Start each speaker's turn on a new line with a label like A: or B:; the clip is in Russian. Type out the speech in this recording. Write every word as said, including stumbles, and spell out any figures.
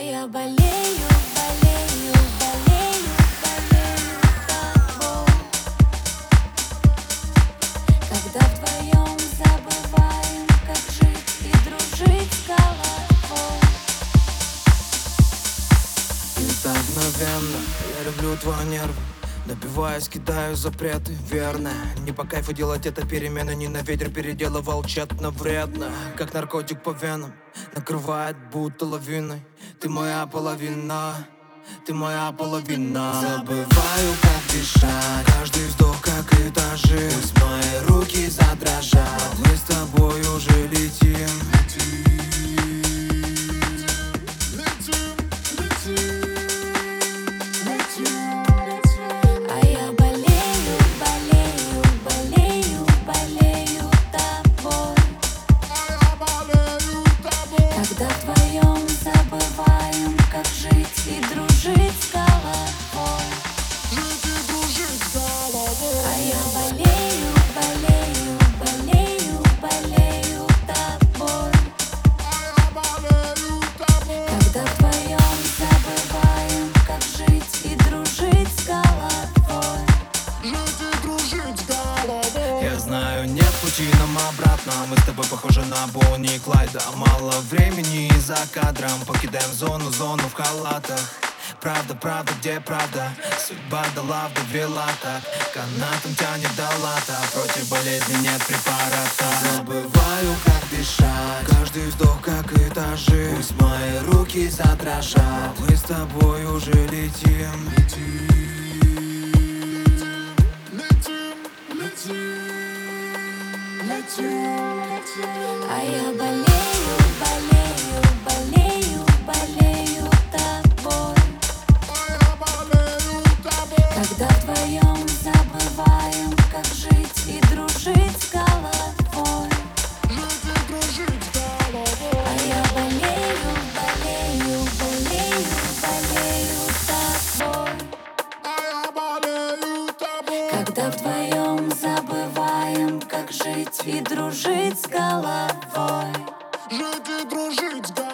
A: я болею, болею, болею, болею тобой. Когда вдвоем забываем, как жить и дружить с головой.
B: И так мгновенно я люблю твои нервы. Добиваясь, кидаю запреты, верно. Не по кайфу делать это перемены. Не на ветер переделывал тщетно, вредно. Как наркотик по венам, накрывает будто лавиной. Ты моя половина, ты моя половина. Забываю, как дышать, каждый вздох как этажи. Пусть мои руки задрожат, мы с тобой уже летим.
A: Когда вдвоем забываем, как жить и дружить с головой.
B: Жить и дружить с головой.
A: А я болею, болею, болею, болею тобой.
B: А я болею тобой.
A: Когда вдвоем забываем, как жить и дружить с головой.
B: Жить и дружить с головой. Я знаю, нет пути нам обратно. Мы с тобой похожи на Бонни и Клайда. Мало времени и за кадром. Покидаем зону, зону в халатах. Правда, правда, где правда? Судьба дала, довела так. Канатом тянет до лата. Против болезни нет препарата. Забываю, как дышать, каждый вздох как этажи. Пусть мои руки задрожат, мы с тобой уже летим.
A: А я болею, болею, болею, болею тобой. Когда вдвоем забываем, как жить и дружить с головой. А я болею, болею, болею, болею тобой. Когда вдвоем забываем, как жить и дружить с головой.
B: Жить и дружить с головой.